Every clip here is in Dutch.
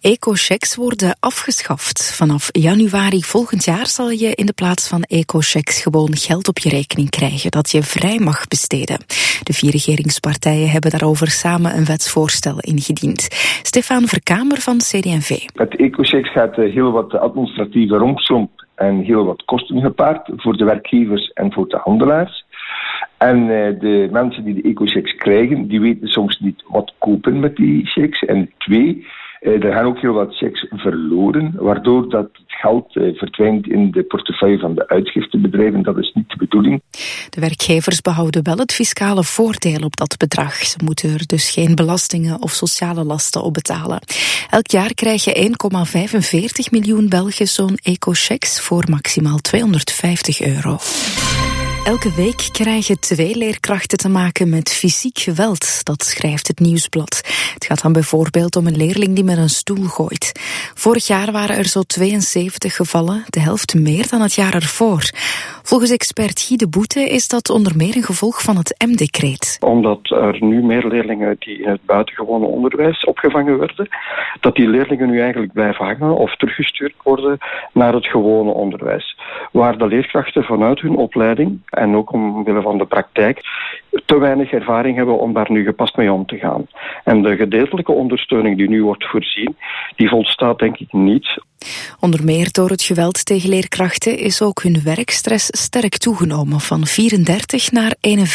Ecochecks worden afgeschaft. Vanaf januari volgend jaar zal je in de plaats van ecochecks gewoon geld op je rekening krijgen dat je vrij mag besteden. De 4 regeringspartijen hebben daarover samen een wetsvoorstel ingediend. Stefan Verkamer van CD&V. Met ecochecks gaat heel wat administratieve rompslomp en heel wat kosten gepaard voor de werkgevers en voor de handelaars. En de mensen die de ecochecks krijgen, die weten soms niet wat kopen met die checks. En 2, er gaan ook heel wat checks verloren, waardoor dat het geld verdwijnt in de portefeuille van de uitgiftebedrijven. Dat is niet de bedoeling. De werkgevers behouden wel het fiscale voordeel op dat bedrag. Ze moeten er dus geen belastingen of sociale lasten op betalen. Elk jaar krijgen 1,45 miljoen Belgen zo'n ecochecks voor maximaal €250. Elke week krijgen 2 leerkrachten te maken met fysiek geweld, dat schrijft het Nieuwsblad. Het gaat dan bijvoorbeeld om een leerling die met een stoel gooit. Vorig jaar waren er zo 72 gevallen, de helft meer dan het jaar ervoor. Volgens expert Guy de Boete is dat onder meer een gevolg van het M-decreet. Omdat er nu meer leerlingen die in het buitengewone onderwijs opgevangen werden, dat die leerlingen nu eigenlijk blijven hangen of teruggestuurd worden naar het gewone onderwijs. Waar de leerkrachten vanuit hun opleiding en ook omwille van de praktijk te weinig ervaring hebben om daar nu gepast mee om te gaan. En de gedeeltelijke ondersteuning die nu wordt voorzien, die volstaat denk ik niet. Onder meer door het geweld tegen leerkrachten is ook hun werkstress sterk toegenomen, van 34 naar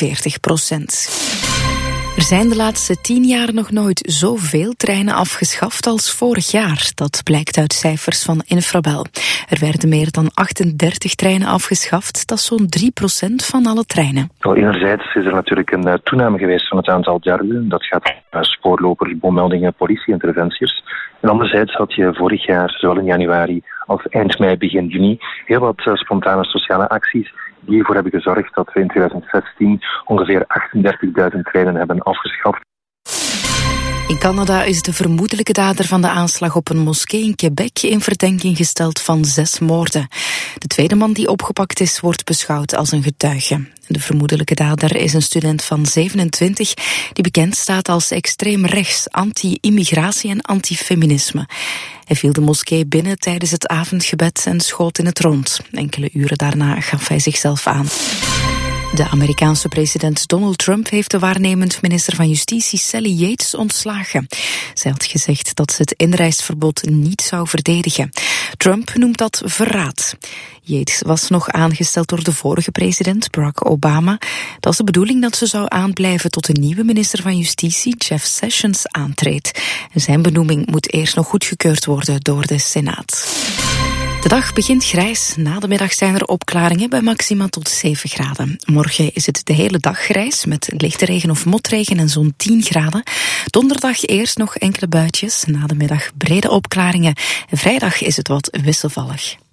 41%. Er zijn de laatste 10 jaar nog nooit zoveel treinen afgeschaft als vorig jaar. Dat blijkt uit cijfers van Infrabel. Er werden meer dan 38 treinen afgeschaft. Dat is zo'n 3% van alle treinen. Wel, enerzijds is er natuurlijk een toename geweest van het aantal derden. Dat gaat naar spoorlopers, bommeldingen, politieinterventies. En anderzijds had je vorig jaar, zowel in januari als eind mei, begin juni, heel wat spontane sociale acties die ervoor hebben gezorgd dat we in 2016 ongeveer 38.000 treinen hebben afgeschaft. In Canada is de vermoedelijke dader van de aanslag op een moskee in Quebec in verdenking gesteld van 6 moorden. De tweede man die opgepakt is, wordt beschouwd als een getuige. De vermoedelijke dader is een student van 27 die bekend staat als extreem rechts, anti-immigratie en antifeminisme. Hij viel de moskee binnen tijdens het avondgebed en schoot in het rond. Enkele uren daarna gaf hij zichzelf aan. De Amerikaanse president Donald Trump heeft de waarnemend minister van Justitie Sally Yates ontslagen. Zij had gezegd dat ze het inreisverbod niet zou verdedigen. Trump noemt dat verraad. Yates was nog aangesteld door de vorige president, Barack Obama. Dat is de bedoeling dat ze zou aanblijven tot de nieuwe minister van Justitie, Jeff Sessions, aantreedt. En zijn benoeming moet eerst nog goedgekeurd worden door de Senaat. De dag begint grijs. Na de middag zijn er opklaringen bij maxima tot 7 graden. Morgen is het de hele dag grijs met lichte regen of motregen en zo'n 10 graden. Donderdag eerst nog enkele buitjes. Na de middag brede opklaringen. En vrijdag is het wat wisselvallig.